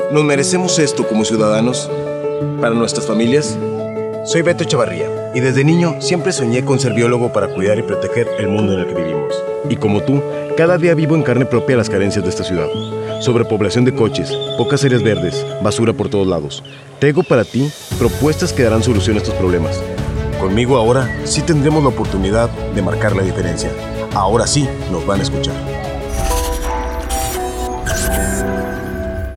¿Nos merecemos esto como ciudadanos? ¿Para nuestras familias? Soy Beto Chavarría y desde niño siempre soñé con ser biólogo para cuidar y proteger el mundo en el que vivimos. Y como tú, cada día vivo en carne propia las carencias de esta ciudad. Sobrepoblación de coches, pocas áreas verdes, basura por todos lados. Traigo para ti propuestas que darán solución a estos problemas. Conmigo ahora sí tendremos la oportunidad de marcar la diferencia. Ahora sí nos van a escuchar.